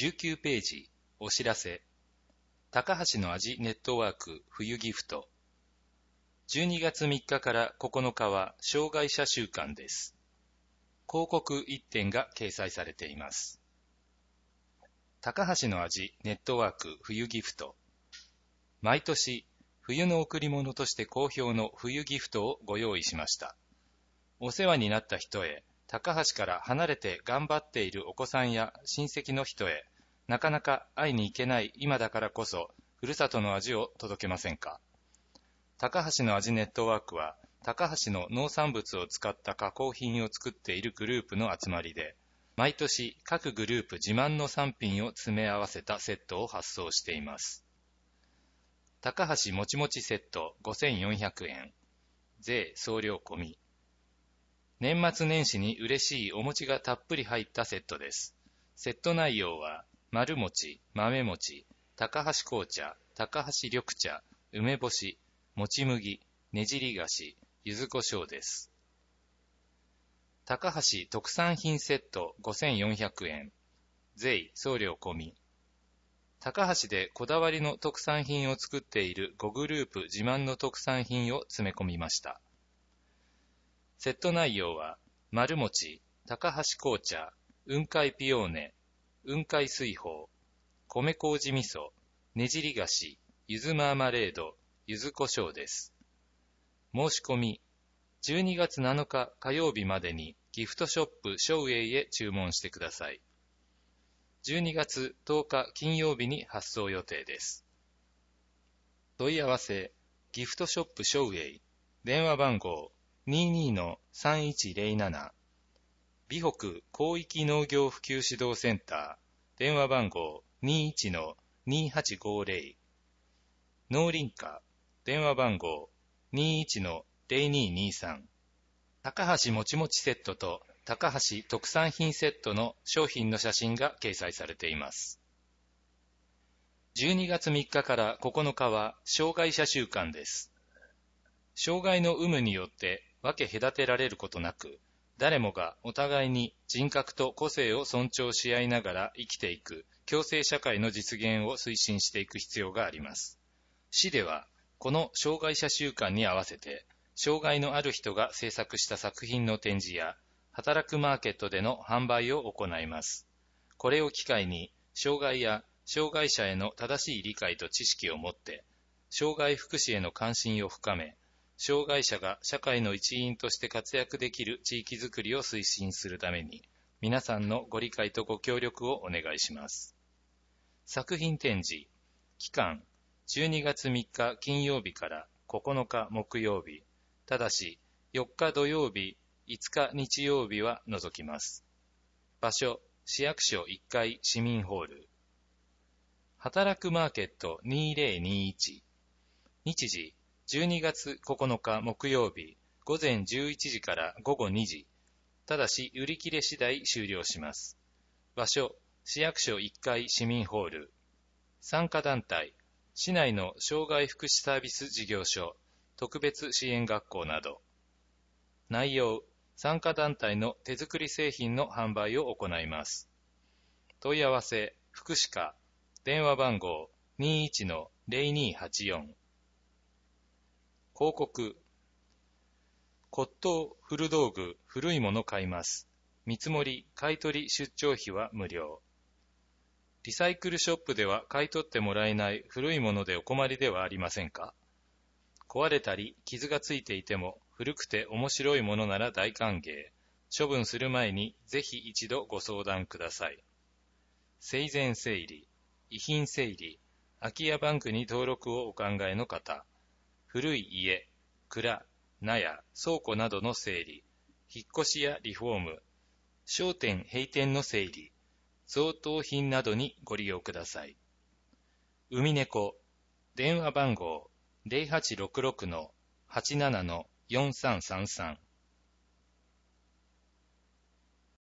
19ページ、お知らせ。高橋の味ネットワーク冬ギフト。12月3日から9日は障害者週間です。広告1点が掲載されています。高橋の味ネットワーク冬ギフト。毎年、冬の贈り物として好評の冬ギフトをご用意しました。お世話になった人へ、高橋から離れて頑張っているお子さんや親戚の人へ、なかなか会いに行けない今だからこそ、ふるさとの味を届けませんか。高橋の味ネットワークは、高橋の農産物を使った加工品を作っているグループの集まりで、毎年各グループ自慢の産品を詰め合わせたセットを発送しています。高橋もちもちセット5400円。税送料込み。年末年始に嬉しいお餅がたっぷり入ったセットです。セット内容は、丸餅、豆餅、高橋紅茶、高橋緑茶、梅干し、もち麦、ねじり菓子、柚子胡椒です。高橋特産品セット5400円。税送料込み。高橋でこだわりの特産品を作っている5グループ自慢の特産品を詰め込みました。セット内容は、丸餅、高橋紅茶、雲海ピオーネ、雲海水宝、米麹味噌、ねじり菓子、柚子マーマレード、柚子胡椒です。申し込み、12月7日火曜日までにギフトショップ松栄へ注文してください。12月10日金曜日に発送予定です。問い合わせ、ギフトショップ松栄、電話番号 22-3107、美北広域農業普及指導センター、電話番号 21-2850、農林課、電話番号 21-0223、高橋もちもちセットと高橋特産品セットの商品の写真が掲載されています。12月3日から9日は障害者週間です。障害の有無によって分け隔てられることなく、誰もがお互いに人格と個性を尊重し合いながら生きていく共生社会の実現を推進していく必要があります。市では、この障害者週間に合わせて、障害のある人が制作した作品の展示や、働くマーケットでの販売を行います。これを機会に、障害や障害者への正しい理解と知識を持って、障害福祉への関心を深め、障害者が社会の一員として活躍できる地域づくりを推進するために、皆さんのご理解とご協力をお願いします。作品展示、期間、12月3日金曜日から9日木曜日、ただし4日土曜日、5日日曜日は除きます。場所、市役所1階市民ホール。働くマーケット2021。日時、12月9日木曜日、午前11時から午後2時。ただし、売り切れ次第終了します。場所、市役所1階市民ホール。参加団体、市内の障害福祉サービス事業所、特別支援学校など。内容、参加団体の手作り製品の販売を行います。問い合わせ、福祉課、電話番号 21-0284。広告、骨董、古道具、古いもの買います。見積もり、買取出張費は無料。リサイクルショップでは買い取ってもらえない古いものでお困りではありませんか？壊れたり傷がついていても古くて面白いものなら大歓迎。処分する前にぜひ一度ご相談ください。生前整理、遺品整理、空き家バンクに登録をお考えの方、古い家、蔵、納屋、倉庫などの整理、引っ越しやリフォーム、商店閉店の整理、贈答品などにご利用ください。海猫、電話番号 0866-87-4333